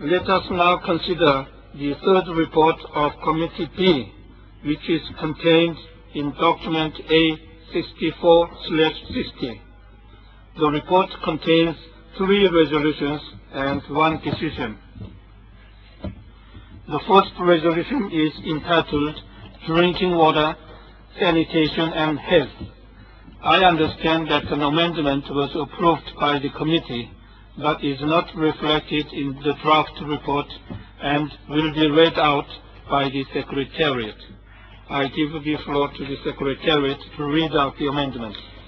Let us now consider the third report of Committee B, which is contained in document A64/60. The report contains 3 resolutions and 1 decision. The first resolution is entitled Drinking Water, Sanitation and Health. I understand that an amendment was approved by the committee but is not reflected in the draft report and will be read out by the Secretariat. I give the floor to the Secretariat to read out the amendment.